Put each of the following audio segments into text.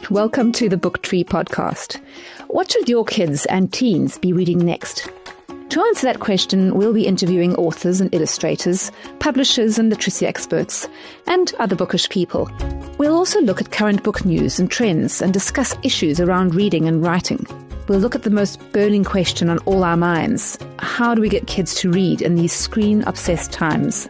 Welcome to the Book Tree podcast. What should your kids and teens be reading next? To answer that question, we'll be interviewing authors and illustrators, publishers and literacy experts, and other bookish people. We'll also look at current book news and trends and discuss issues around reading and writing. We'll look at the most burning question on all our minds. How do we get kids to read in these screen-obsessed times?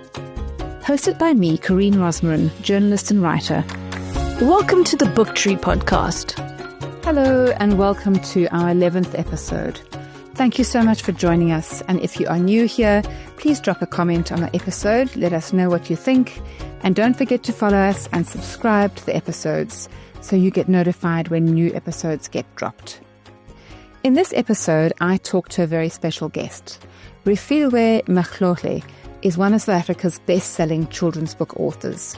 Hosted by me, Corrine Rosmarin, journalist and writer. Welcome to the Book Tree podcast. Hello and welcome to our 11th episode. Thank you so much for joining us. And if you are new here, please drop a comment on the episode. Let us know what you think. And don't forget to follow us and subscribe to the episodes so you get notified when new episodes get dropped. In this episode, I talk to a very special guest. Refilwe Mhloli is one of South Africa's best-selling children's book authors.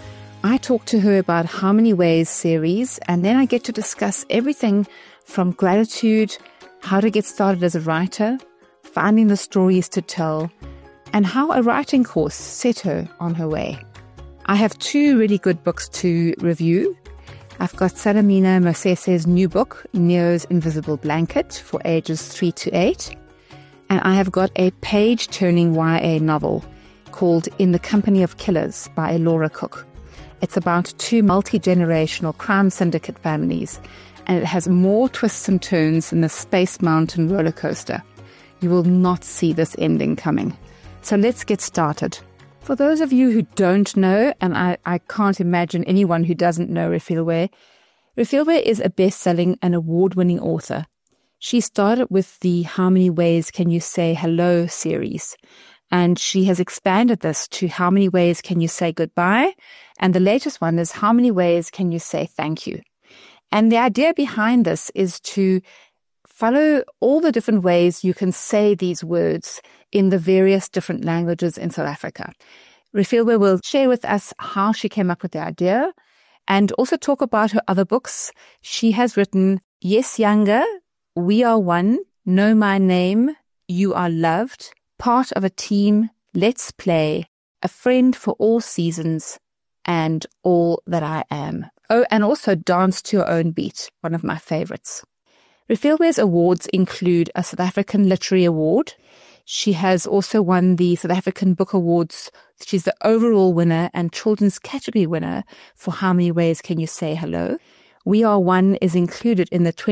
I talk to her about How Many Ways series, and then I get to discuss everything from gratitude, how to get started as a writer, finding the stories to tell, and how a writing course set her on her way. I have two really good books to review. I've got Salamina Mosese's new book, Neo's Invisible Blanket, for ages 3 to 8. And I have got a page-turning YA novel called In the Company of Killers by Laura Cook. It's about two multi-generational crime syndicate families, and it has more twists and turns than the Space Mountain roller coaster. You will not see this ending coming. So let's get started. For those of you who don't know, and I can't imagine anyone who doesn't know Refilwe is a best-selling and award-winning author. She started with the How Many Ways Can You Say Hello series, and she has expanded this to How Many Ways Can You Say Goodbye, and the latest one is How Many Ways Can You Say Thank You. And the idea behind this is to follow all the different ways you can say these words in the various different languages in South Africa. Refilwe will share with us how she came up with the idea and also talk about her other books. She has written Yes Younger, We Are One, Know My Name, You Are Loved, Part of a Team, Let's Play, A Friend for All Seasons, and All That I Am. Oh, and also Dance to Your Own Beat, one of my favorites. Refilwe's awards include a South African Literary Award. She has also won the South African Book Awards. She's the overall winner and children's category winner for How Many Ways Can You Say Hello. We Are One is included in the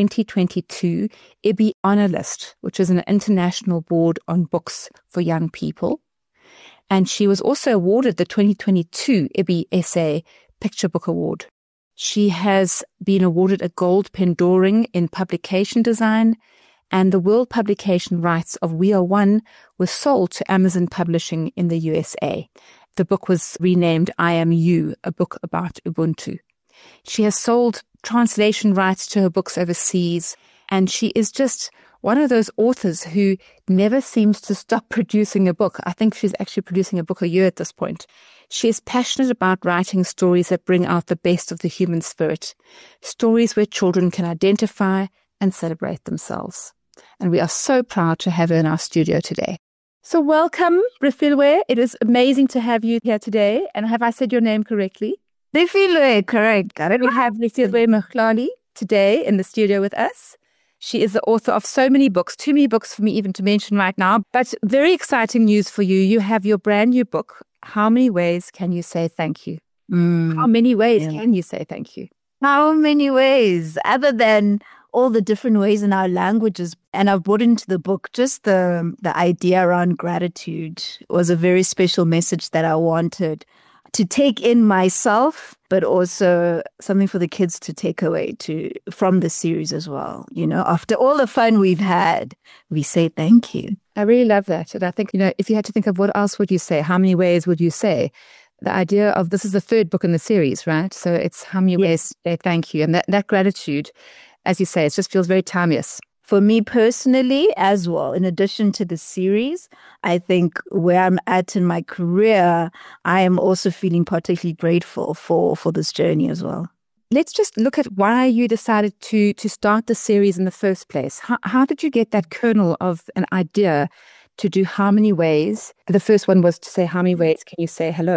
2022 IBI Honor List, which is an international board on books for young people. And she was also awarded the 2022 IBI Essay Picture Book Award. She has been awarded a Gold Pendoring in publication design, and the world publication rights of We Are One was sold to Amazon Publishing in the USA. The book was renamed I Am You, a book about Ubuntu. She has sold translation rights to her books overseas, and she is just one of those authors who never seems to stop producing a book. I think she's actually producing a book a year at this point. She is passionate about writing stories that bring out the best of the human spirit, stories where children can identify and celebrate themselves. And we are so proud to have her in our studio today. So welcome, Refilwe. It is amazing to have you here today. And have I said your name correctly? Refilwe, correct. We have Refilwe Mhloli today in the studio with us. She is the author of so many books, too many books for me even to mention right now. But very exciting news for you. You have your brand new book, How Many Ways Can You Say Thank You? How many ways can you say thank you? How many ways, other than all the different ways in our languages? And I've brought into the book just the idea around gratitude was a very special message that I wanted to take in myself, but also something for the kids to take away from the series as well. You know, after all the fun we've had, we say thank you. I really love that. And I think, if you had to think of what else would you say, how many ways would you say? The idea of this is the third book in the series, right? So it's how many ways say thank you. And that gratitude, as you say, it just feels very timeless. For me personally as well, in addition to the series, I think where I'm at in my career, I am also feeling particularly grateful for this journey as well. Let's just look at why you decided to start the series in the first place. How did you get that kernel of an idea to do How Many Ways? The first one was to say, how many ways can you say hello?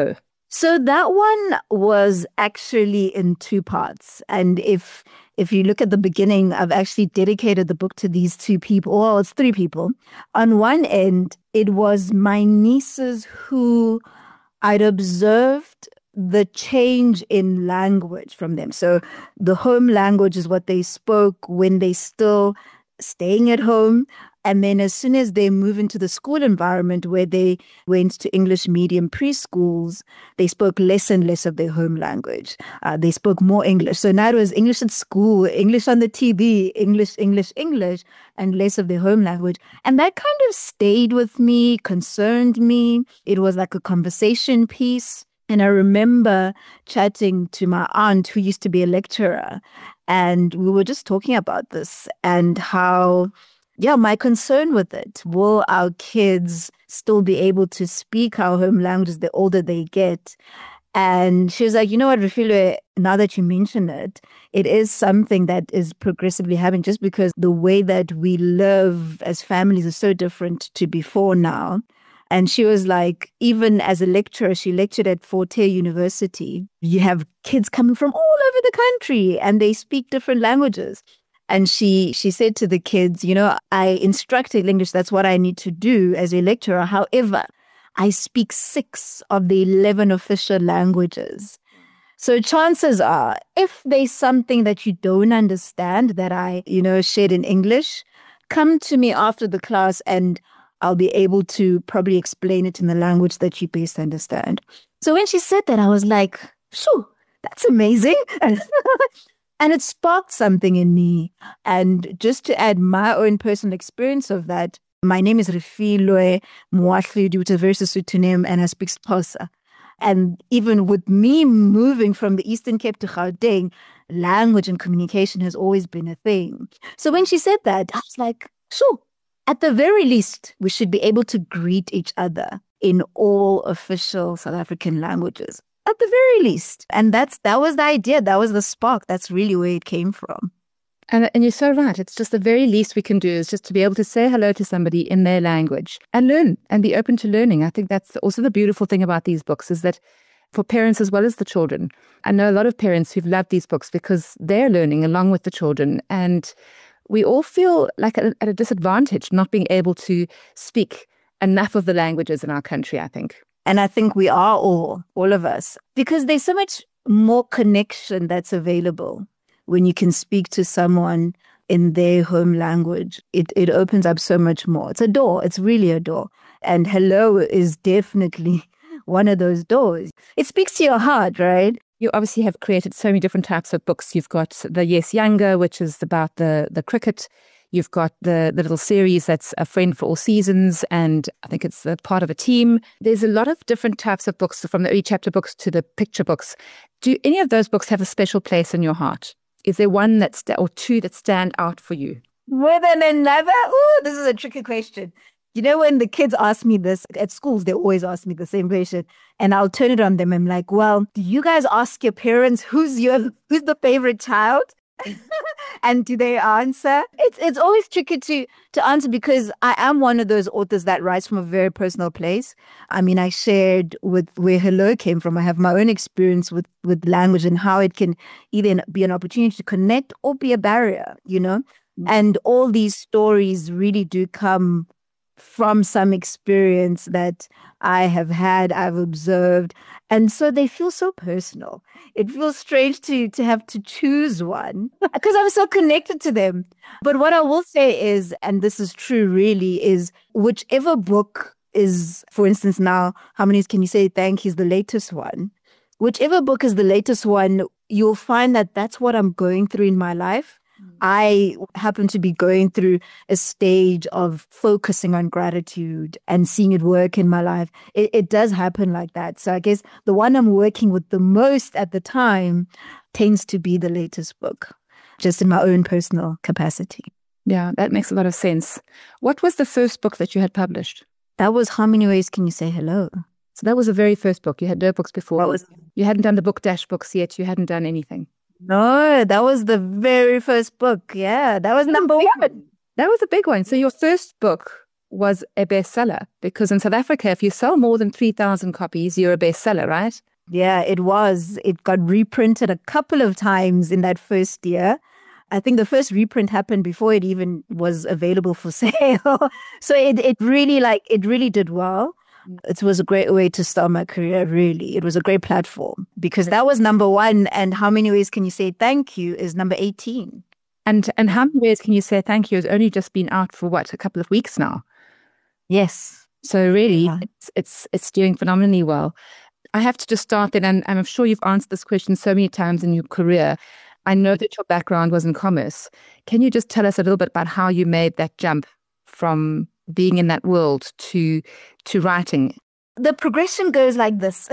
So that one was actually in two parts. And if you look at the beginning, I've actually dedicated the book to these two people. Well, it's three people. On one end, it was my nieces who I'd observed the change in language from them. So the home language is what they spoke when they still staying at home. And then as soon as they move into the school environment where they went to English medium preschools, they spoke less and less of their home language. They spoke more English. So now it was English at school, English on the TV, English, English, English, and less of their home language. And that kind of stayed with me, concerned me. It was like a conversation piece. And I remember chatting to my aunt who used to be a lecturer, and we were just talking about this and how, yeah, my concern with it. Will our kids still be able to speak our home language the older they get? And she was like, you know what, Refilwe, now that you mention it, it is something that is progressively happening just because the way that we live as families is so different to before now. And she was like, even as a lecturer, she lectured at Forte University. You have kids coming from all over the country and they speak different languages. And she said to the kids, you know, I instructed English. That's what I need to do as a lecturer. However, I speak 6 of the 11 official languages. So chances are, if there's something that you don't understand that I, shared in English, come to me after the class and I'll be able to probably explain it in the language that you best understand. So when she said that, I was like, shoo, that's amazing. And it sparked something in me. And just to add my own personal experience of that, my name is Refilwe Moahlodi, which is a very Sesotho name, and I speak Xhosa. And even with me moving from the Eastern Cape to Gauteng, language and communication has always been a thing. So when she said that, I was like, sure. At the very least, we should be able to greet each other in all official South African languages. At the very least. And that was the idea. That was the spark. That's really where it came from. And you're so right. It's just the very least we can do is just to be able to say hello to somebody in their language and learn and be open to learning. I think that's also the beautiful thing about these books is that for parents as well as the children. I know a lot of parents who've loved these books because they're learning along with the children. And we all feel like at a disadvantage not being able to speak enough of the languages in our country, I think. And I think we are all of us, because there's so much more connection that's available when you can speak to someone in their home language. It opens up so much more. It's a door. It's really a door. And hello is definitely one of those doors. It speaks to your heart, right? You obviously have created so many different types of books. You've got the Yes Younger, which is about the cricket. You've got the little series that's A Friend for All Seasons, and I think it's a part of a team. There's a lot of different types of books, from the early chapter books to the picture books. Do any of those books have a special place in your heart? Is there one or two that stand out for you? More than another? Ooh, this is a tricky question. You know, when the kids ask me this at schools, they always ask me the same question, and I'll turn it on them. I'm like, well, do you guys ask your parents who's the favorite child? And do they answer? It's always tricky to answer because I am one of those authors that writes from a very personal place. I mean, I shared with where hello came from. I have my own experience with language and how it can either be an opportunity to connect or be a barrier, And all these stories really do come from some experience that I have had, I've observed. And so they feel so personal. It feels strange to have to choose one because I'm so connected to them. But what I will say is, and this is true really, is whichever book is, for instance, now, how many can you say thank is the latest one? Whichever book is the latest one, you'll find that that's what I'm going through in my life. I happen to be going through a stage of focusing on gratitude and seeing it work in my life. It does happen like that. So I guess the one I'm working with the most at the time tends to be the latest book, just in my own personal capacity. Yeah, that makes a lot of sense. What was the first book that you had published? That was How Many Ways Can You Say Hello? So that was the very first book. You had no books before. You hadn't done the Book Dash books yet. You hadn't done anything. No, that was the very first book. Yeah, that was number one. That was a big one. So your first book was a bestseller because in South Africa, if you sell more than 3,000 copies, you're a bestseller, right? Yeah, it was. It got reprinted a couple of times in that first year. I think the first reprint happened before it even was available for sale. So it really it really did well. It was a great way to start my career, really. It was a great platform because that was number one. And how many ways can you say thank you is number 18. And how many ways can you say thank you? It's only just been out for what, a couple of weeks now. Yes. So really, Yeah. it's doing phenomenally well. I have to just start then, and I'm sure you've answered this question so many times in your career. I know that your background was in commerce. Can you just tell us a little bit about how you made that jump from being in that world to writing? The progression goes like this.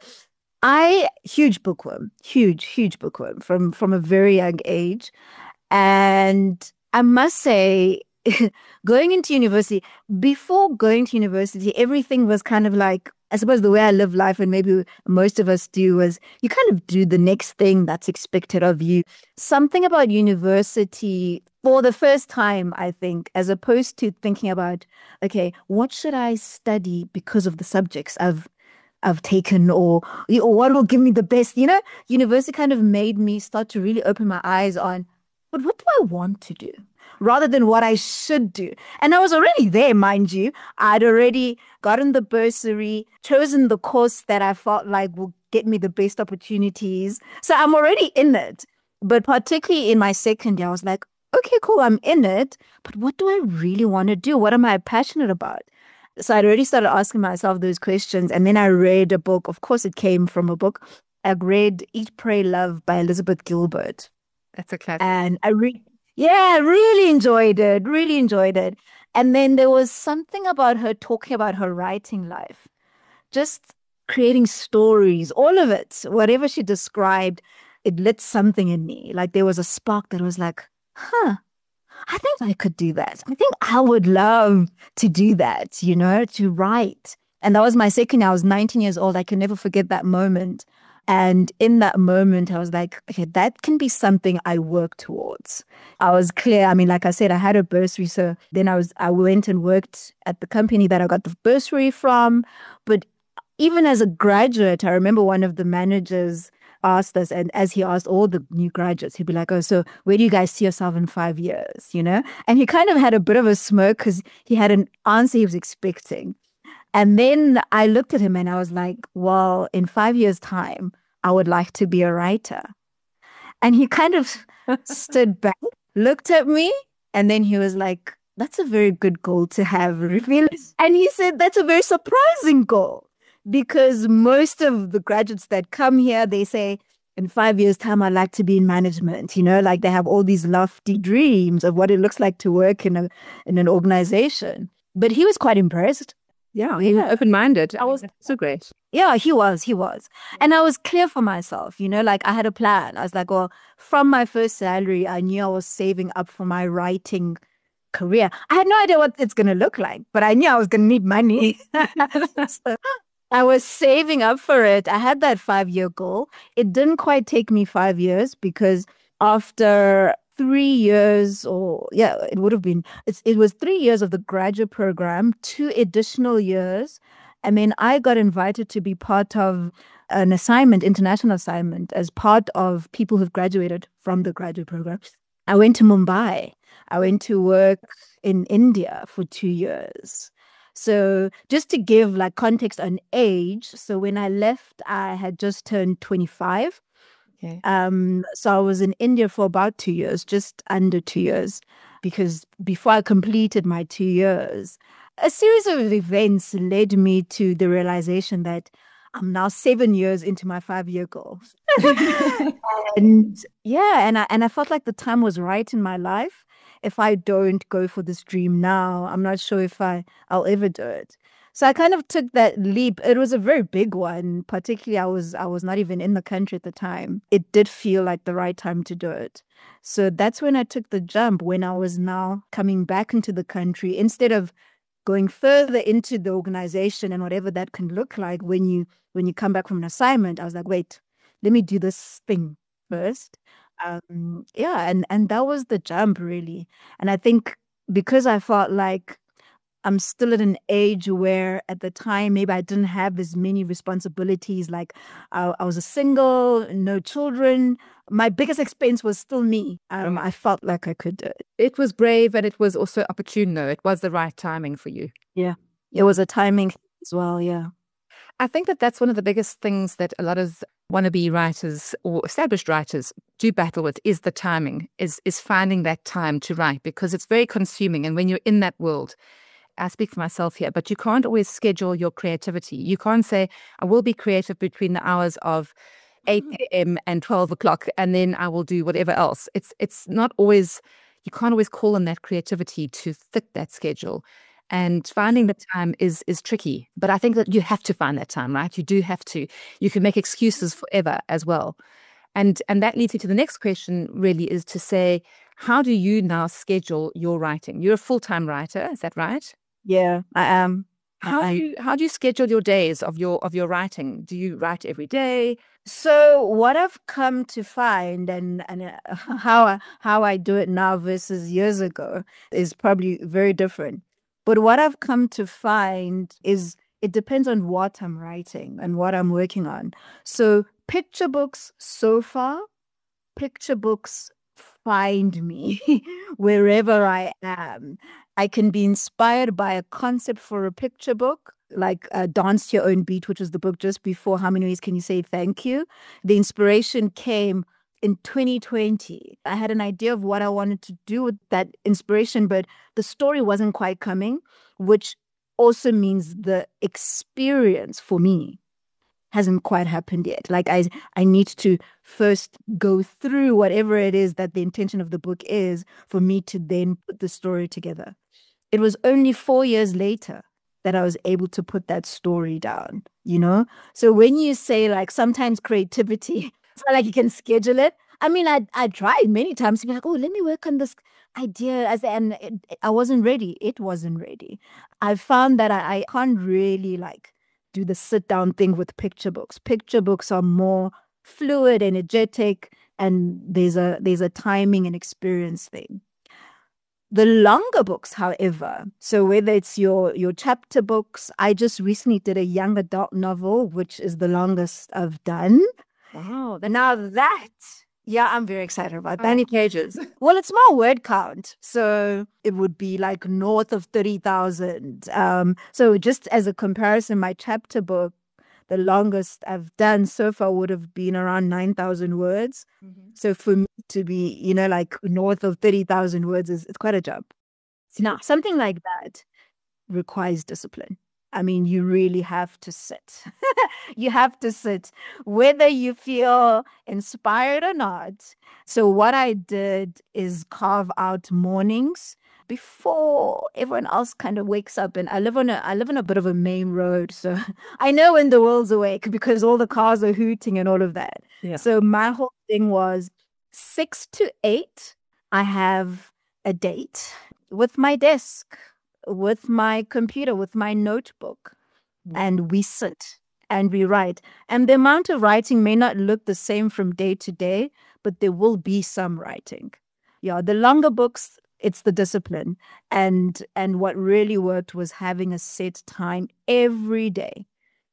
Huge bookworm, huge bookworm from a very young age. And I must say, going into university, before going to university, everything was kind of like, I suppose the way I live life, and maybe most of us do, was you kind of do the next thing that's expected of you. Something about university for the first time, I think, as opposed to thinking about, okay, what should I study because of the subjects I've taken, or what will give me the best, university kind of made me start to really open my eyes on, but what do I want to do rather than what I should do? And I was already there, mind you. I'd already gotten the bursary, chosen the course that I felt like will get me the best opportunities. So I'm already in it. But particularly in my second year, I was like, okay, cool, I'm in it. But what do I really want to do? What am I passionate about? So I'd already started asking myself those questions. And then I read a book. Of course, it came from a book. I read Eat, Pray, Love by Elizabeth Gilbert. That's a classic. And I really enjoyed it, really enjoyed it. And then there was something about her talking about her writing life, just creating stories, all of it, whatever she described, it lit something in me. Like there was a spark that was like, huh, I think I could do that. I think I would love to do that, to write. And that was my second year. I was 19 years old. I can never forget that moment. And in that moment, I was like, okay, that can be something I work towards. I was clear. I mean, like I said, I had a bursary. So then I went and worked at the company that I got the bursary from. But even as a graduate, I remember one of the managers asked us, and as he asked all the new graduates, he'd be like, oh, so where do you guys see yourself in 5 years, And he kind of had a bit of a smirk because he had an answer he was expecting. And then I looked at him and I was like, well, in 5 years' time, I would like to be a writer. And he kind of stood back, looked at me, and then he was like, that's a very good goal to have, Reveal. And he said, that's a very surprising goal because most of the graduates that come here, they say, in 5 years' time, I'd like to be in management, like they have all these lofty dreams of what it looks like to work in an organization. But he was quite impressed. Yeah, he was open-minded. I was so great. Yeah, he was. And I was clear for myself, like I had a plan. I was like, well, from my first salary, I knew I was saving up for my writing career. I had no idea what it's going to look like, but I knew I was going to need money. So I was saving up for it. I had that 5-year goal. It didn't quite take me 5 years because after 3 years, it would have been, it was 3 years of the graduate program, 2 additional years. And then I got invited to be part of an assignment, international assignment, as part of people who've graduated from the graduate program. I went to Mumbai. I went to work in India for 2 years. So just to give context on age, so when I left, I had just turned 25. Okay. So I was in India for about 2 years, just under 2 years, because before I completed my 2 years, a series of events led me to the realization that I'm now 7 years into my 5-year goal. And I felt like the time was right in my life. If I don't go for this dream now, I'm not sure if I'll ever do it. So I kind of took that leap. It was a very big one. Particularly, I was not even in the country at the time. It did feel like the right time to do it. So that's when I took the jump, when I was now coming back into the country, instead of going further into the organization and whatever that can look like when you come back from an assignment. I was like, wait, let me do this thing first. And that was the jump, really. And I think because I felt like I'm still at an age where at the time, maybe I didn't have as many responsibilities. Like I was a single, no children. My biggest expense was still me. I felt like I could do it. It was brave, and it was also opportune, though. It was the right timing for you. Yeah. It was a timing as well. Yeah. I think that that's one of the biggest things that a lot of wannabe writers or established writers do battle with is the timing, is finding that time to write, because it's very consuming. And when you're in that world, I speak for myself here, but you can't always schedule your creativity. You can't say, I will be creative between the hours of 8 a.m. and 12 o'clock, and then I will do whatever else. It's not always, you can't always call on that creativity to fit that schedule. And finding the time is tricky. But I think that you have to find that time, right? You do have to. You can make excuses forever as well. And that leads me to the next question, really, is to say, how do you now schedule your writing? You're a full-time writer, is that right? Yeah, I am. How do you schedule your days of your writing? Do you write every day? So what I've come to find, and how I do it now versus years ago, is probably very different. But what I've come to find is it depends on what I'm writing and what I'm working on. So picture books find me wherever I am. I can be inspired by a concept for a picture book, like Dance to Your Own Beat, which was the book just before How Many Ways Can You Say Thank You? The inspiration came in 2020. I had an idea of what I wanted to do with that inspiration, but the story wasn't quite coming, which also means the experience for me hasn't quite happened yet. Like I need to first go through whatever it is that the intention of the book is for me to then put the story together. It was only 4 years later that I was able to put that story down, you know? So when you say like sometimes creativity, it's not like you can schedule it. I mean, I tried many times to be like, oh, let me work on this idea. And I wasn't ready. It wasn't ready. I found that I can't really like do the sit down thing with picture books. Picture books are more fluid, energetic, and there's a timing and experience thing. The longer books, however, so whether it's your chapter books, I just recently did a young adult novel, which is the longest I've done. Wow. Now that, yeah, I'm very excited about that. Many pages. Well, it's more word count. So it would be like north of 30,000. So just as a comparison, my chapter book, the longest I've done so far would have been around 9,000 words. Mm-hmm. So for me to be, you know, like north of 30,000 words it's quite a jump. Now, something like that requires discipline. I mean, you really have to sit. You have to sit, whether you feel inspired or not. So what I did is carve out mornings before everyone else kind of wakes up. And I live on a bit of a main road, so I know when the world's awake because all the cars are hooting and all of that. Yeah. So my whole thing was 6 to 8. I have a date with my desk, with my computer, with my notebook, and we sit and we write. And the amount of writing may not look the same from day to day, but there will be some writing. Yeah, the longer books, it's the discipline. And what really worked was having a set time every day.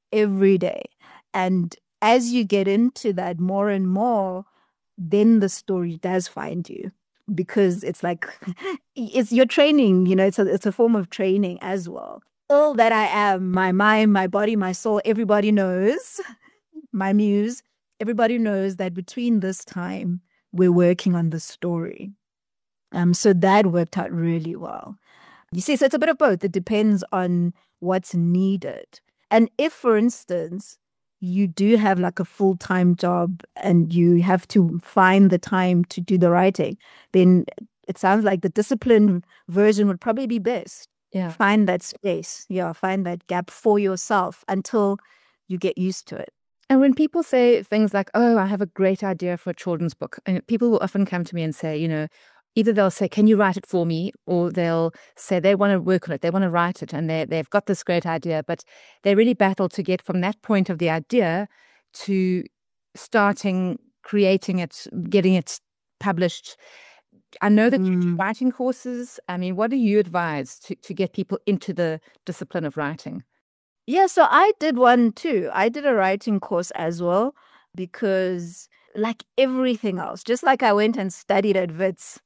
And as you get into that more and more, then the story does find you. Because it's like, it's your training, you know, it's a form of training as well. All that I am, my mind, my body, my soul, everybody knows, my muse, everybody knows that between this time, we're working on the story. So that worked out really well. You see, so it's a bit of both. It depends on what's needed. And if, for instance, you do have like a full-time job and you have to find the time to do the writing, then it sounds like the disciplined version would probably be best. Yeah. Find that space. Yeah. Find that gap for yourself until you get used to it. And when people say things like, oh, I have a great idea for a children's book, and people will often come to me and say, you know, either they'll say, can you write it for me? Or they'll say they want to work on it. They want to write it and they've got this great idea, but they really battle to get from that point of the idea to starting, creating it, getting it published. I know that you do writing courses. I mean, what do you advise to get people into the discipline of writing? Yeah, so I did one too. I did a writing course as well because, like everything else, just like I went and studied at Wits,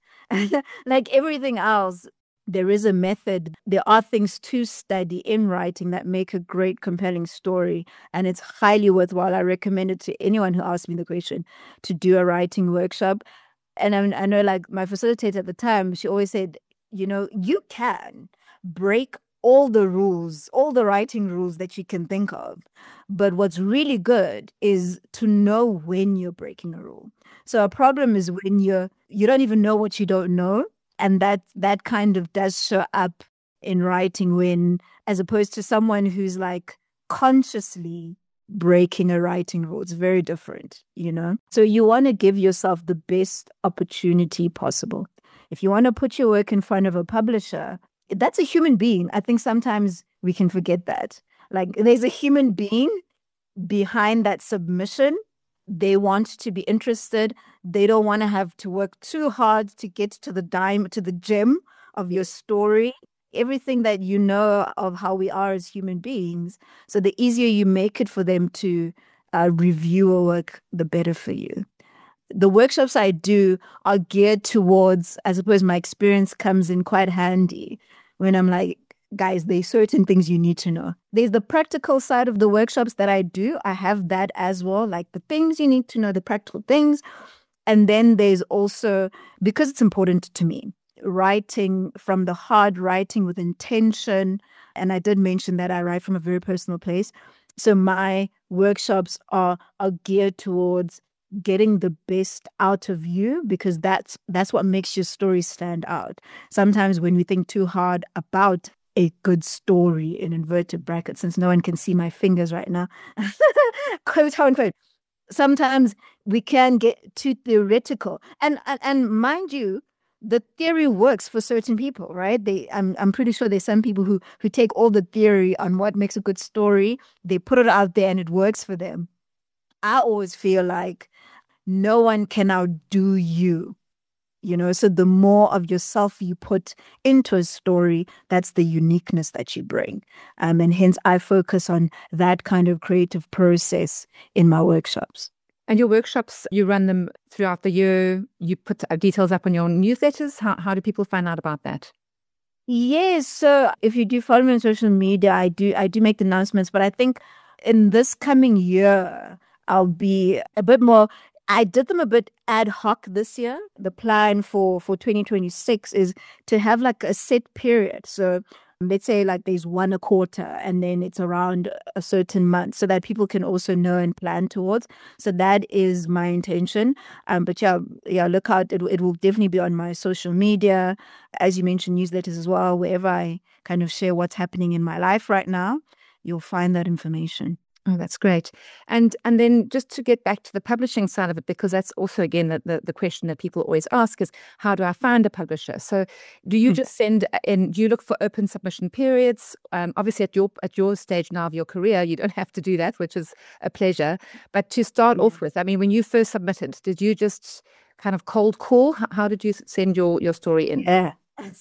like everything else, there is a method. There are things to study in writing that make a great, compelling story. And it's highly worthwhile. I recommend it to anyone who asks me the question to do a writing workshop. And I know, like, my facilitator at the time, she always said, you can break all the rules, all the writing rules that you can think of. But what's really good is to know when you're breaking a rule. So a problem is when you don't even know what you don't know. And that kind of does show up in writing, when, as opposed to someone who's like consciously breaking a writing rule. It's very different, So you want to give yourself the best opportunity possible. If you want to put your work in front of a publisher, that's a human being. I think sometimes we can forget that. Like, there's a human being behind that submission. They want to be interested. They don't want to have to work too hard to get to the gem of your story. Everything that you know of how we are as human beings. So the easier you make it for them to review a work, the better for you. The workshops I do are geared towards, I suppose my experience comes in quite handy when I'm like, guys, there's certain things you need to know. There's the practical side of the workshops that I do. I have that as well, like the things you need to know, the practical things. And then there's also, because it's important to me, writing from the heart, writing with intention. And I did mention that I write from a very personal place. So my workshops are geared towards getting the best out of you, because that's what makes your story stand out. Sometimes when we think too hard about a good story, in inverted brackets, since no one can see my fingers right now, quote unquote, sometimes we can get too theoretical. And mind you, the theory works for certain people, right? I'm pretty sure there's some people who take all the theory on what makes a good story, they put it out there and it works for them. I always feel like no one can outdo you, so the more of yourself you put into a story, that's the uniqueness that you bring. And hence I focus on that kind of creative process in my workshops. And your workshops, you run them throughout the year. You put details up on your newsletters. How do people find out about that? Yes. So if you do follow me on social media, I do make the announcements. But I think in this coming year, I'll be a bit more. I did them a bit ad hoc this year. The plan for 2026 is to have like a set period. So let's say like there's one a quarter and then it's around a certain month, so that people can also know and plan towards. So that is my intention. But yeah, look out. It will definitely be on my social media. As you mentioned, newsletters as well. Wherever I kind of share what's happening in my life right now, you'll find that information. Oh, that's great. And then just to get back to the publishing side of it, because that's also, again, the question that people always ask is, how do I find a publisher? So do you just send in, do you look for open submission periods? Obviously, at your stage now of your career, you don't have to do that, which is a pleasure. But to start off with, I mean, when you first submitted, did you just kind of cold call? How did you send your story in? Yeah.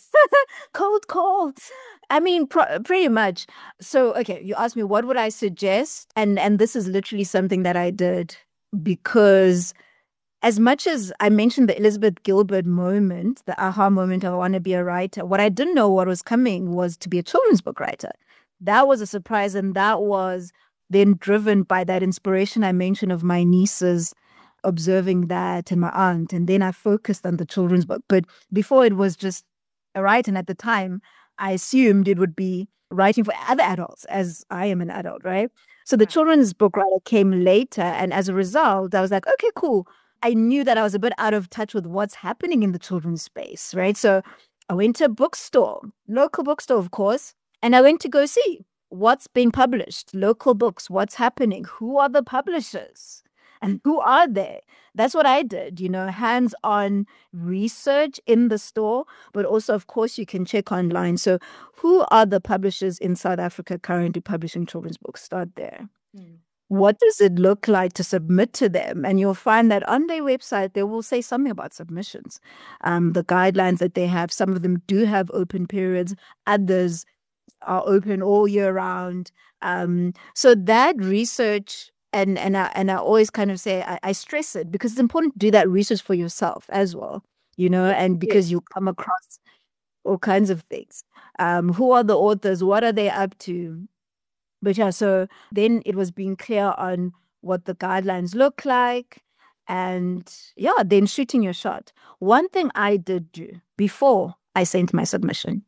Cold. I mean, pretty much. So, okay, you asked me what would I suggest? And this is literally something that I did, because as much as I mentioned the Elizabeth Gilbert moment, the aha moment of I want to be a writer, what I didn't know what was coming was to be a children's book writer. That was a surprise. And that was then driven by that inspiration I mentioned of my nieces observing that and my aunt. And then I focused on the children's book. But before, it was just a writer. And at the time, I assumed it would be writing for other adults, as I am an adult, right? So the children's book writer came later. And as a result, I was like, okay, cool. I knew that I was a bit out of touch with what's happening in the children's space, right? So I went to a bookstore, local bookstore, of course, and I went to go see what's being published, local books, what's happening, who are the publishers, and who are they? That's what I did, hands-on research in the store, but also, of course, you can check online. So who are the publishers in South Africa currently publishing children's books? Start there. what does it look like to submit to them? And you'll find that on their website, they will say something about submissions. The guidelines that they have, some of them do have open periods, others are open all year round. So that research, and I always kind of say, I stress it because it's important to do that research for yourself as well, and because you come across all kinds of things. Who are the authors? What are they up to? But yeah, so then it was being clear on what the guidelines look like, and yeah, then shooting your shot. One thing I did do before I sent my submission,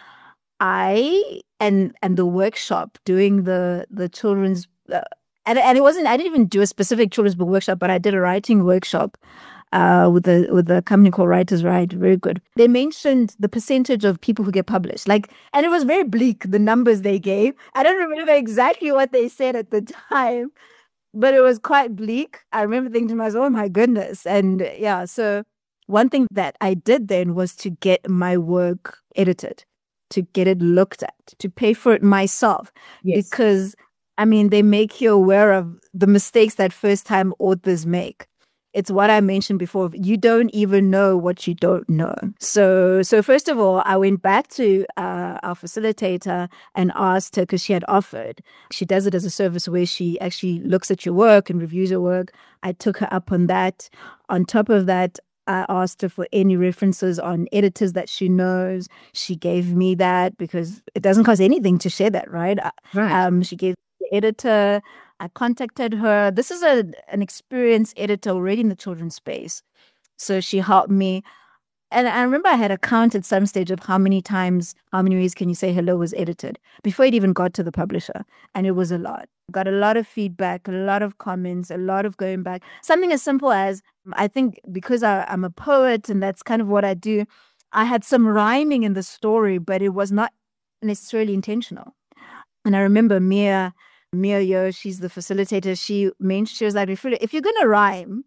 and the workshop doing the children's and it wasn't, I didn't even do a specific children's book workshop, but I did a writing workshop with a company called Writers Write. Very good. They mentioned the percentage of people who get published, and it was very bleak, the numbers they gave. I don't remember exactly what they said at the time, but it was quite bleak. I remember thinking to myself, oh my goodness. And yeah, so one thing that I did then was to get my work edited, to get it looked at, to pay for it myself. Yes. Because, they make you aware of the mistakes that first-time authors make. It's what I mentioned before. You don't even know what you don't know. So first of all, I went back to our facilitator and asked her, because she had offered. She does it as a service where she actually looks at your work and reviews your work. I took her up on that. On top of that, I asked her for any references on editors that she knows. She gave me that because it doesn't cost anything to share that, right? Right. She gave the editor. I contacted her. This is an experienced editor already in the children's space. So she helped me. And I remember I had a count at some stage of how many ways can you say hello was edited before it even got to the publisher. And it was a lot. Got a lot of feedback, a lot of comments, a lot of going back. Something as simple as, I think because I'm a poet and that's kind of what I do, I had some rhyming in the story, but it was not necessarily intentional. And I remember Mia Yo, she's the facilitator. She was like, if you're going to rhyme,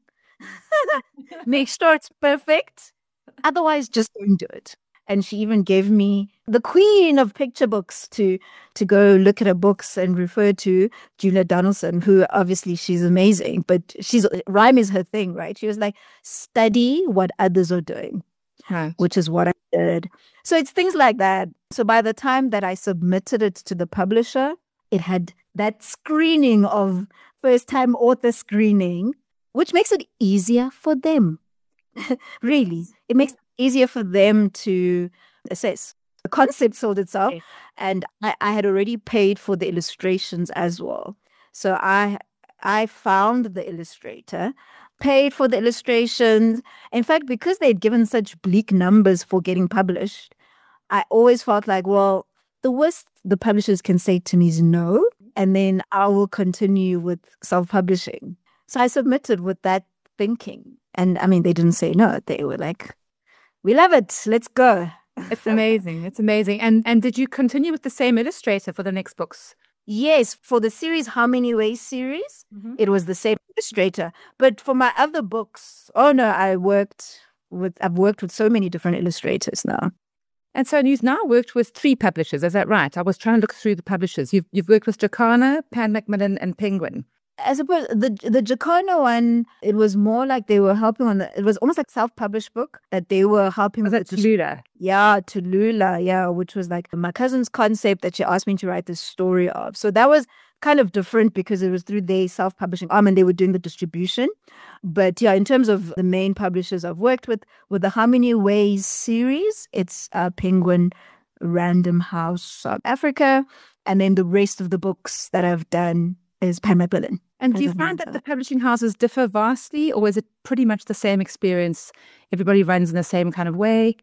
make sure it's perfect. Otherwise, just don't do it. And she even gave me the queen of picture books to go look at her books and refer to, Julia Donaldson, who obviously she's amazing, but rhyme is her thing, right? She was like, study what others are doing, right, which is what I did. So it's things like that. So by the time that I submitted it to the publisher, it had that screening of first-time author screening, which makes it easier for them. Really, it makes it easier for them to assess. The concept sold itself, and I had already paid for the illustrations as well. So I found the illustrator, paid for the illustrations. In fact, because they'd given such bleak numbers for getting published, I always felt like, well, the worst the publishers can say to me is no, and then I will continue with self-publishing. So I submitted with that thinking. And they didn't say no. They were like, we love it. Let's go. It's amazing. It's amazing. And did you continue with the same illustrator for the next books? Yes. For the series, How Many Ways series, it was the same illustrator. But for my other books, I've worked with so many different illustrators now. And so you've now worked with 3 publishers. Is that right? I was trying to look through the publishers. You've worked with Jacana, Pan Macmillan, and Penguin. I suppose the Jacana one, it was more like they were helping it was almost like self-published book that they were helping with. Tallulah? Yeah, Tallulah, yeah, which was like my cousin's concept that she asked me to write the story of. So that was kind of different because it was through their self-publishing arm and they were doing the distribution. But yeah, in terms of the main publishers I've worked with the How Many Ways series, it's Penguin, Random House, South Africa, and then the rest of the books that I've done is Pan Macmillan. And do you find that the publishing houses differ vastly, or is it pretty much the same experience? Everybody runs in the same kind of way?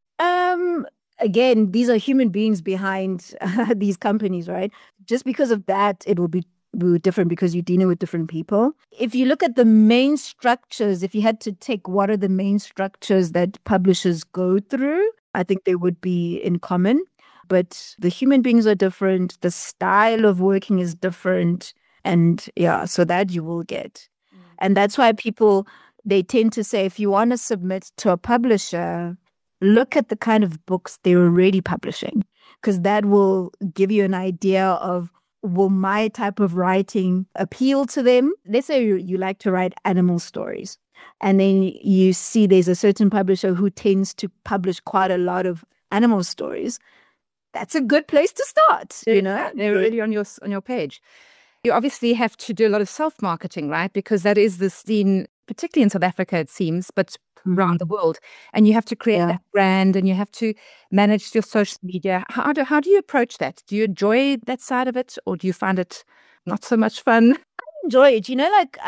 Again, these are human beings behind these companies, right? Just because of that, it will be different because you're dealing with different people. If you look at the main structures, if you had to take what are the main structures that publishers go through, I think they would be in common. But the human beings are different. The style of working is different. And yeah, so that you will get. And that's why they tend to say, if you want to submit to a publisher, look at the kind of books they're already publishing, because that will give you an idea of will my type of writing appeal to them? Let's say you like to write animal stories, and then you see there's a certain publisher who tends to publish quite a lot of animal stories. That's a good place to start, you know? They're already on your page. You obviously have to do a lot of self-marketing, right? Because that is the scene, particularly in South Africa, it seems, but around the world. And you have to create that brand, and you have to manage your social media. How do you approach that? Do you enjoy that side of it, or do you find it not so much fun? I enjoy it. You know, like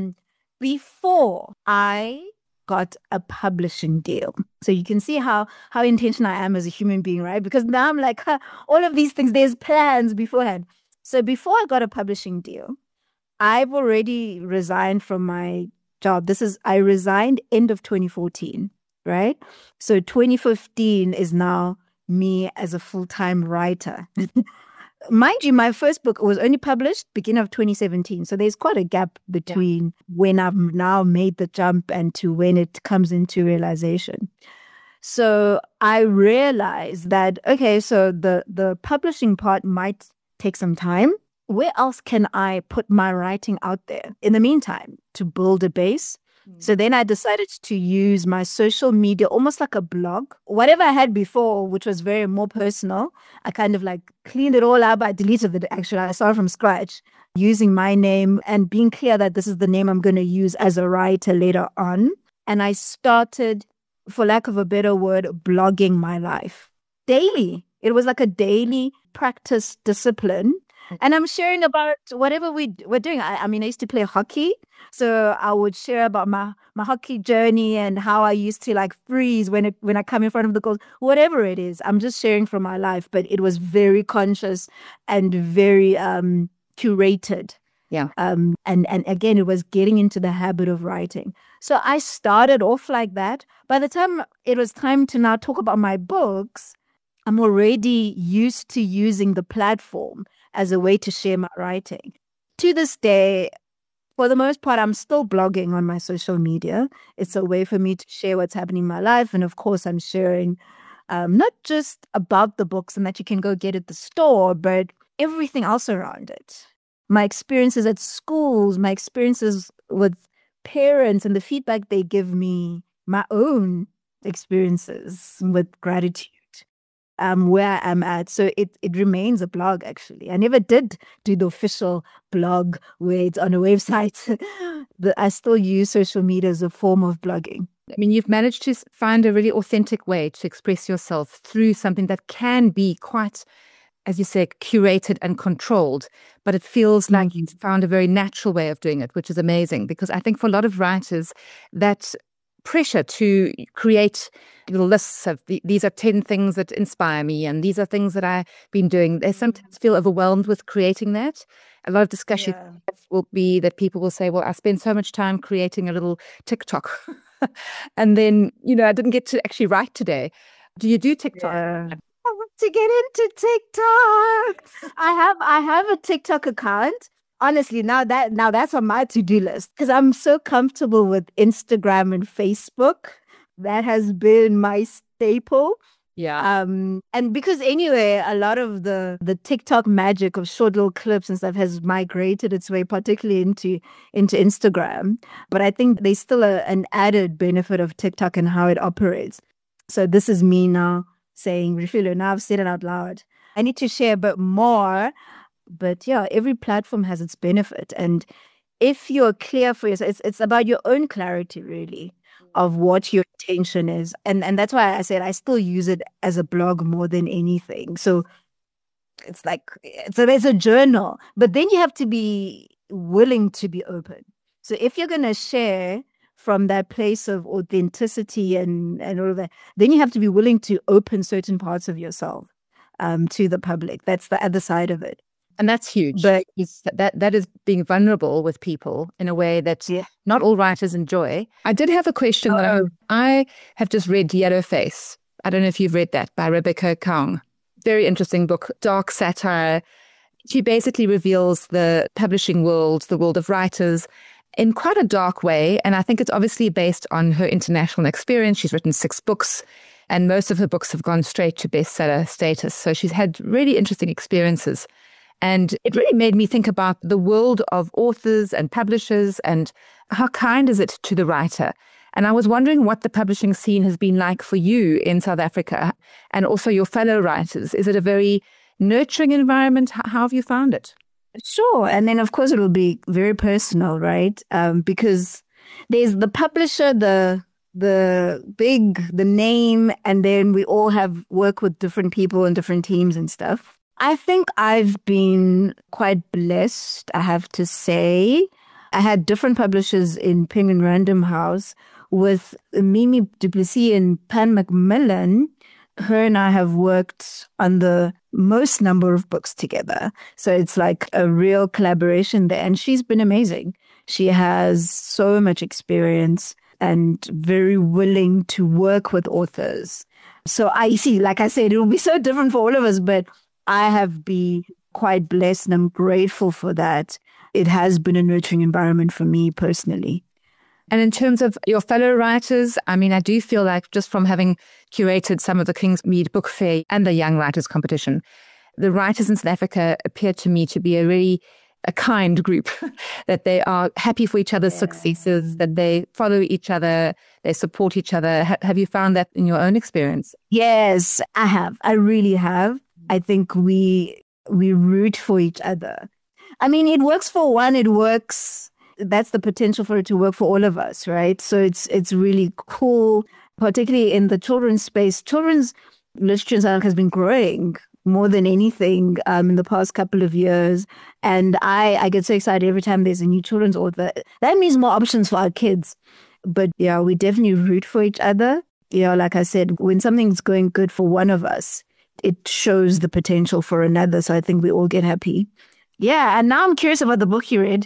before I got a publishing deal. So you can see how intentional I am as a human being, right? Because now I'm like, all of these things, there's plans beforehand. So before I got a publishing deal, I've already resigned from my job. I resigned end of 2014, right? So 2015 is now me as a full-time writer. Mind you, my first book was only published beginning of 2017. So there's quite a gap between when I've now made the jump and to when it comes into realization. So I realized that, okay, so the publishing part might take some time. Where else can I put my writing out there in the meantime to build a base? So then I decided to use my social media almost like a blog. Whatever I had before, which was very more personal, I kind of like cleaned it all up. I deleted it, actually. I started from scratch using my name and being clear that this is the name I'm going to use as a writer later on. And I started, for lack of a better word, blogging my life daily. It was like a daily practice discipline. And I'm sharing about whatever we're doing. I mean, I used to play hockey. So I would share about my hockey journey and how I used to like freeze when I come in front of the goals, whatever it is. I'm just sharing from my life, but it was very conscious and very curated. Yeah. And again, it was getting into the habit of writing. So I started off like that. By the time it was time to now talk about my books, I'm already used to using the platform as a way to share my writing. To this day, for the most part, I'm still blogging on my social media. It's a way for me to share what's happening in my life. And of course, I'm sharing not just about the books and that you can go get at the store, but everything else around it. My experiences at schools, my experiences with parents and the feedback they give me, my own experiences with gratitude. Where I'm at. So it remains a blog, actually. I never did do the official blog where it's on a website, but I still use social media as a form of blogging. I mean, you've managed to find a really authentic way to express yourself through something that can be quite, as you say, curated and controlled, but it feels like you've found a very natural way of doing it, which is amazing, because I think for a lot of writers, that pressure to create little lists of these are 10 things that inspire me and these are things that I've been doing. They sometimes feel overwhelmed with creating that. A lot of discussion will be that people will say, well, I spend so much time creating a little TikTok and then, I didn't get to actually write today. Do you do TikTok? Yeah. I want to get into TikTok. I have a TikTok account. Honestly, now that's on my to-do list because I'm so comfortable with Instagram and Facebook. That has been my staple. Yeah. And because anyway, a lot of the TikTok magic of short little clips and stuff has migrated its way, particularly into Instagram. But I think there's still an added benefit of TikTok and how it operates. So this is me now saying, Refilwe, now I've said it out loud. I need to share a bit more. But yeah, every platform has its benefit. And if you're clear for yourself, it's about your own clarity, really, of what your intention is. And that's why I said I still use it as a blog more than anything. So it's like, it's a journal. But then you have to be willing to be open. So if you're going to share from that place of authenticity and all of that, then you have to be willing to open certain parts of yourself to the public. That's the other side of it. And that's huge. But that is being vulnerable with people in a way that not all writers enjoy. I did have a question that I have just read Yellow Face. I don't know if you've read that, by Rebecca Kong. Very interesting book, dark satire. She basically reveals the publishing world, the world of writers, in quite a dark way. And I think it's obviously based on her international experience. She's written 6 books, and most of her books have gone straight to bestseller status. So she's had really interesting experiences. And it really made me think about the world of authors and publishers and how kind is it to the writer. And I was wondering what the publishing scene has been like for you in South Africa and also your fellow writers. Is it a very nurturing environment? How have you found it? Sure. And then, of course, it will be very personal, right? Because there's the publisher, the name, and then we all have work with different people and different teams and stuff. I think I've been quite blessed, I have to say. I had different publishers in Penguin Random House with Mimi du Plessis and Pan Macmillan. Her and I have worked on the most number of books together. So it's like a real collaboration there. And she's been amazing. She has so much experience and very willing to work with authors. So I see, like I said, it will be so different for all of us, but I have been quite blessed and I'm grateful for that. It has been a nurturing environment for me personally. And in terms of your fellow writers, I mean, I do feel like just from having curated some of the Kingsmead Book Fair and the Young Writers Competition, the writers in South Africa appear to me to be a kind group, that they are happy for each other's successes, that they follow each other, they support each other. Have you found that in your own experience? Yes, I have. I really have. I think we root for each other. I mean, it works for one, it works. That's the potential for it to work for all of us, right? So it's really cool, particularly in the children's space. Children's literature in South Africa has been growing more than anything in the past couple of years. And I get so excited every time there's a new children's author. That means more options for our kids. But yeah, we definitely root for each other. You know, like I said, when something's going good for one of us, it shows the potential for another. So I think we all get happy. Yeah, and now I'm curious about the book you read.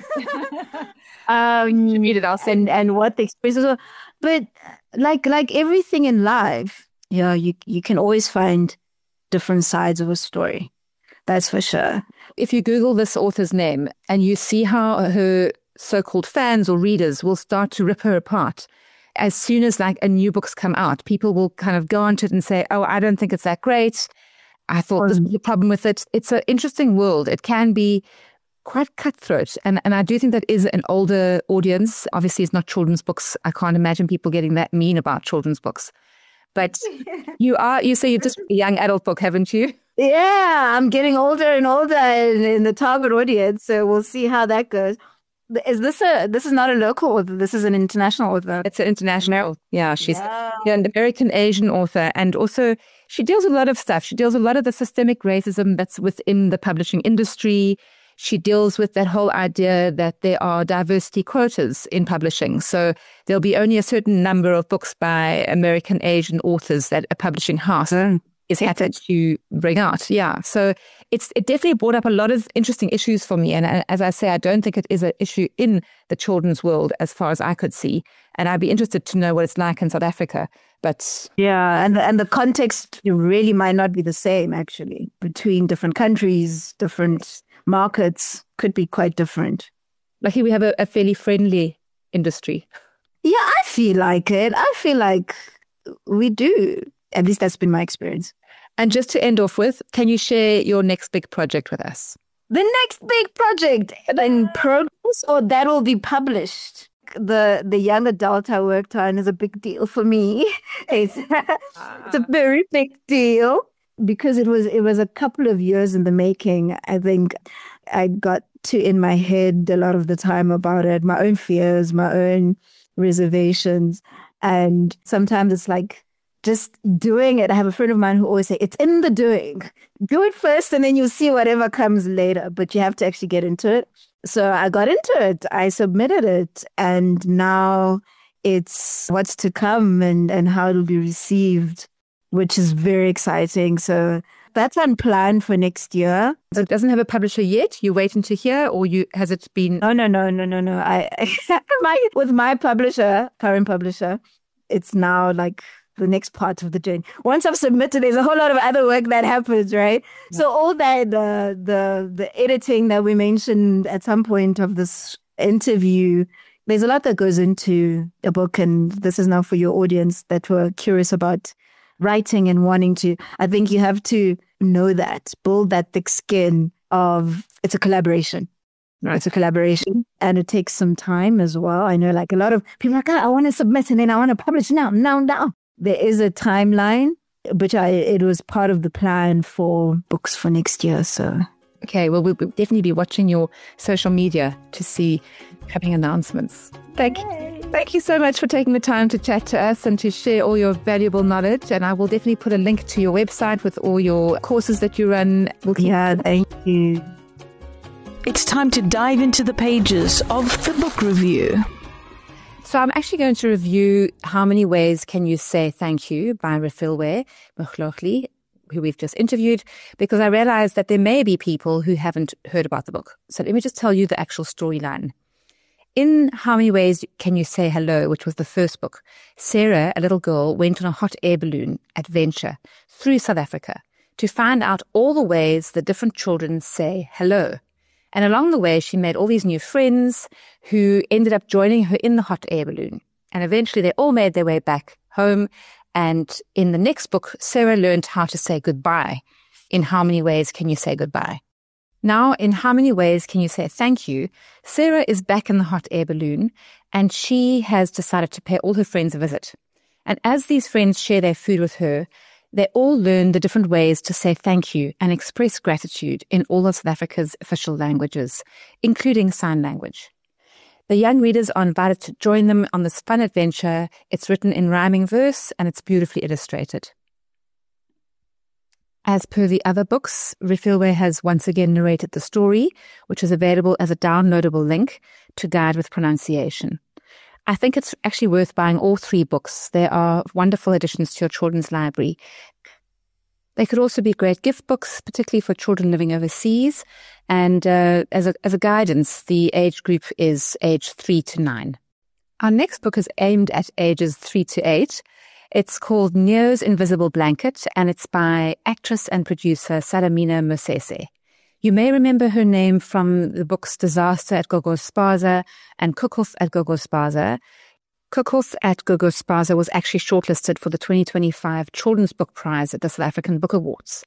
Read it, I'll send. And what the experiences are. But like everything in life, yeah, you can always find different sides of a story. That's for sure. If you Google this author's name and you see how her so-called fans or readers will start to rip her apart, as soon as like a new book's come out, people will kind of go onto it and say, oh, I don't think it's that great. I thought this was a problem with it. It's an interesting world. It can be quite cutthroat. And I do think that is an older audience. Obviously, it's not children's books. I can't imagine people getting that mean about children's books. But you say you've just a young adult book, haven't you? Yeah, I'm getting older and older in the target audience. So we'll see how that goes. This is not a local author. This is an international author. It's an international. Yeah, she's an American Asian author. And also she deals with a lot of stuff. She deals with a lot of the systemic racism that's within the publishing industry. She deals with that whole idea that there are diversity quotas in publishing. So there'll be only a certain number of books by American Asian authors that a publishing house is happy to bring out. Yeah. So it definitely brought up a lot of interesting issues for me. And as I say, I don't think it is an issue in the children's world as far as I could see. And I'd be interested to know what it's like in South Africa. But yeah, and the context really might not be the same, actually, between different countries, different markets could be quite different. Lucky we have a fairly friendly industry. Yeah, I feel like it. I feel like we do. At least that's been my experience. And just to end off with, can you share your next big project with us? The next big project in progress, or that will be published. The young adult I worked on is a big deal for me. It's a very big deal because it was a couple of years in the making. I think I got in my head a lot of the time about it, my own fears, my own reservations. And sometimes it's like just doing it. I have a friend of mine who always say, it's in the doing. Do it first and then you'll see whatever comes later, but you have to actually get into it. So I got into it. I submitted it. And now it's what's to come and how it'll be received, which is very exciting. So that's unplanned for next year. So it doesn't have a publisher yet? You're waiting to hear, or has it been? No. With my publisher, current publisher, it's now like the next part of the journey. Once I've submitted, there's a whole lot of other work that happens, right? Yeah. So all that, the editing that we mentioned at some point of this interview, there's a lot that goes into a book. And this is now for your audience that were curious about writing and wanting to. I think you have to know that, build that thick skin it's a collaboration. Right. It's a collaboration and it takes some time as well. I know like a lot of people are like, I want to submit and then I want to publish now. There is a timeline, but it was part of the plan for books for next year. So. Okay, well, we'll definitely be watching your social media to see coming announcements. Thank you so much for taking the time to chat to us and to share all your valuable knowledge. And I will definitely put a link to your website with all your courses that you run. Yeah, thank you. It's time to dive into the pages of the book review. So I'm actually going to review How Many Ways Can You Say Thank You by Refilwe Mohlogli, who we've just interviewed, because I realized that there may be people who haven't heard about the book. So let me just tell you the actual storyline. In How Many Ways Can You Say Hello, which was the first book, Sarah, a little girl, went on a hot air balloon adventure through South Africa to find out all the ways the different children say hello. And along the way, she made all these new friends who ended up joining her in the hot air balloon. And eventually they all made their way back home. And in the next book, Sarah learned how to say goodbye. In How Many Ways Can You Say Goodbye? Now, in How Many Ways Can You Say Thank You? Sarah is back in the hot air balloon and she has decided to pay all her friends a visit. And as these friends share their food with her, they all learn the different ways to say thank you and express gratitude in all of South Africa's official languages, including sign language. The young readers are invited to join them on this fun adventure. It's written in rhyming verse and it's beautifully illustrated. As per the other books, Refilwe has once again narrated the story, which is available as a downloadable link to guide with pronunciation. I think it's actually worth buying all 3 books. They are wonderful additions to your children's library. They could also be great gift books, particularly for children living overseas. And as a guidance, the age group is age 3 to 9. Our next book is aimed at ages 3 to 8. It's called Neo's Invisible Blanket, and it's by actress and producer Salamina Mosese. You may remember her name from the books Disaster at Gogo's Spaza and Cook-Off at Gogo's Spaza. Cook-Off at Gogo's Spaza was actually shortlisted for the 2025 Children's Book Prize at the South African Book Awards.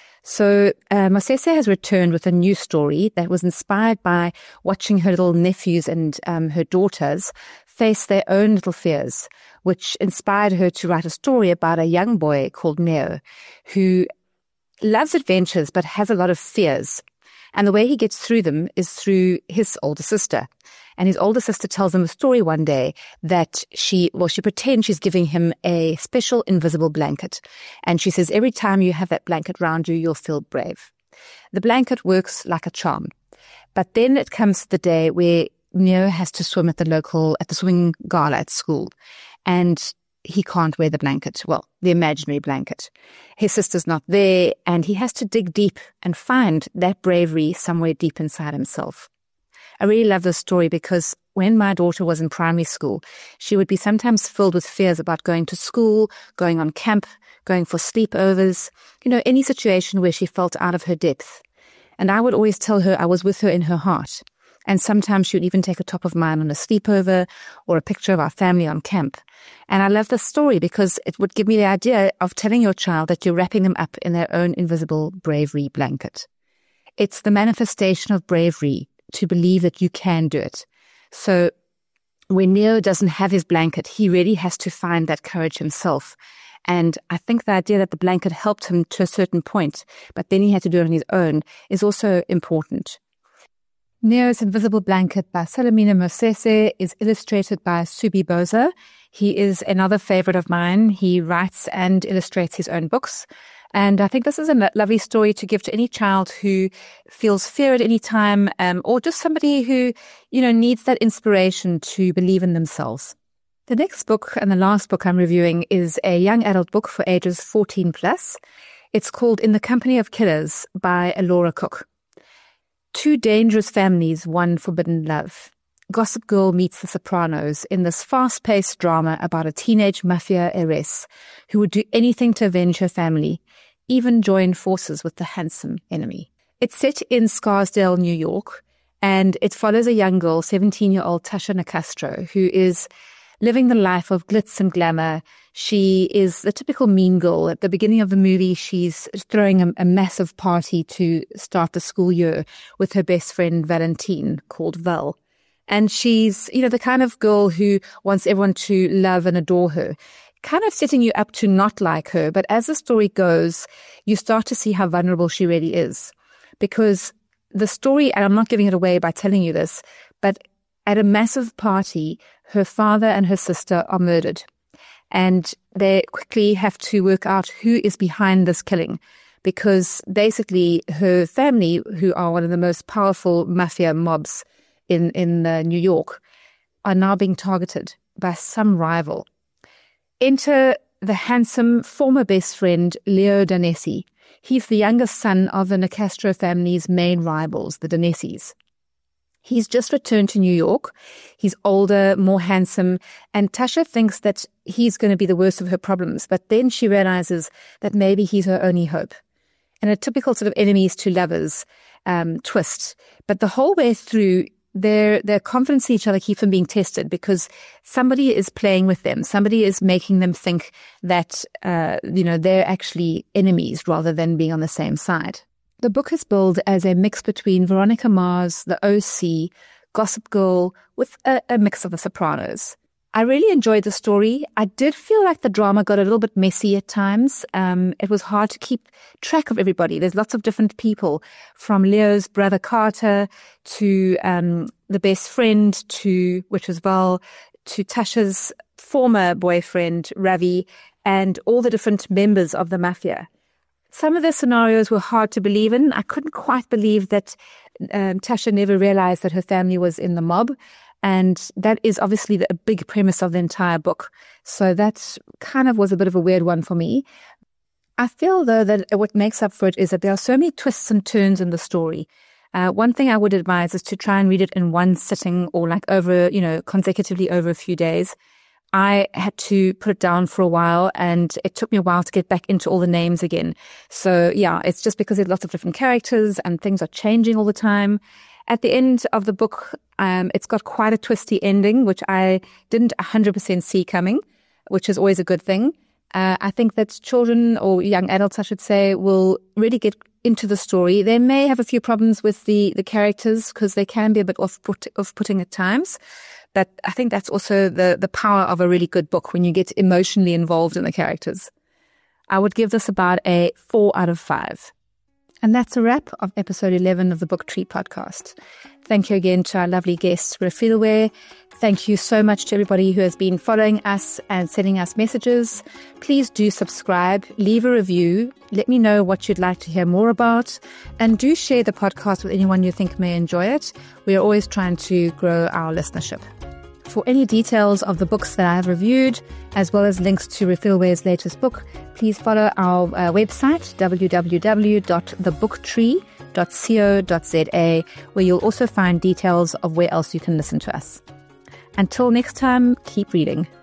So Mosese has returned with a new story that was inspired by watching her little nephews and her daughters face their own little fears, which inspired her to write a story about a young boy called Neo who loves adventures but has a lot of fears. And the way he gets through them is through his older sister. And his older sister tells him a story one day that she pretends she's giving him a special invisible blanket. And she says, every time you have that blanket round you, you'll feel brave. The blanket works like a charm. But then it comes the day where Neo has to swim at the swimming gala at school. And he can't wear the blanket, the imaginary blanket. His sister's not there, and he has to dig deep and find that bravery somewhere deep inside himself. I really love this story because when my daughter was in primary school, she would be sometimes filled with fears about going to school, going on camp, going for sleepovers, any situation where she felt out of her depth. And I would always tell her I was with her in her heart. And sometimes she would even take a top of mine on a sleepover or a picture of our family on camp. And I love this story because it would give me the idea of telling your child that you're wrapping them up in their own invisible bravery blanket. It's the manifestation of bravery to believe that you can do it. So when Neo doesn't have his blanket, he really has to find that courage himself. And I think the idea that the blanket helped him to a certain point, but then he had to do it on his own, is also important. Neo's Invisible Blanket by Salamina Mosese is illustrated by Subi Boza. He is another favorite of mine. He writes and illustrates his own books. And I think this is a lovely story to give to any child who feels fear at any time, or just somebody who, needs that inspiration to believe in themselves. The next book and the last book I'm reviewing is a young adult book for ages 14 plus. It's called In the Company of Killers by Alora Cook. Two dangerous families, one forbidden love. Gossip Girl meets The Sopranos in this fast-paced drama about a teenage mafia heiress who would do anything to avenge her family, even join forces with the handsome enemy. It's set in Scarsdale, New York, and it follows a young girl, 17-year-old Tasha Nicastro, who is living the life of glitz and glamour. She is the typical mean girl. At the beginning of the movie, she's throwing a massive party to start the school year with her best friend, Valentine, called Val. And she's, the kind of girl who wants everyone to love and adore her, kind of setting you up to not like her. But as the story goes, you start to see how vulnerable she really is. Because the story, and I'm not giving it away by telling you this, but at a massive party, her father and her sister are murdered. And they quickly have to work out who is behind this killing, because basically her family, who are one of the most powerful mafia mobs in New York, are now being targeted by some rival. Enter the handsome former best friend, Leo Danesi. He's the youngest son of the Nicastro family's main rivals, the Danesis. He's just returned to New York. He's older, more handsome, and Tasha thinks that he's going to be the worst of her problems. But then she realizes that maybe he's her only hope. And a typical sort of enemies to lovers twist. But the whole way through, their confidence in each other keeps them being tested, because somebody is playing with them. Somebody is making them think that, they're actually enemies rather than being on the same side. The book is billed as a mix between Veronica Mars, The O.C., Gossip Girl, with a mix of The Sopranos. I really enjoyed the story. I did feel like the drama got a little bit messy at times. It was hard to keep track of everybody. There's lots of different people, from Leo's brother Carter to the best friend, which was Val, to Tasha's former boyfriend, Ravi, and all the different members of the mafia. Some of the scenarios were hard to believe in. I couldn't quite believe that Tasha never realized that her family was in the mob. And that is obviously a big premise of the entire book. So that kind of was a bit of a weird one for me. I feel, though, that what makes up for it is that there are so many twists and turns in the story. One thing I would advise is to try and read it in one sitting, or like over, consecutively over a few days. I had to put it down for a while, and it took me a while to get back into all the names again. So yeah, it's just because there's lots of different characters and things are changing all the time. At the end of the book, it's got quite a twisty ending, which I didn't 100% see coming, which is always a good thing. I think that children, or young adults, I should say, will really get into the story. They may have a few problems with the characters, because they can be a bit off-putting at times. But I think that's also the power of a really good book, when you get emotionally involved in the characters. I would give this about a 4 out of 5. And that's a wrap of episode 11 of the Book Tree podcast. Thank you again to our lovely guest, Refilwe. Thank you so much to everybody who has been following us and sending us messages. Please do subscribe, leave a review, let me know what you'd like to hear more about, and do share the podcast with anyone you think may enjoy it. We are always trying to grow our listenership. For any details of the books that I have reviewed, as well as links to Refilwe's latest book, please follow our website, www.thebooktree.co.za, where you'll also find details of where else you can listen to us. Until next time, keep reading.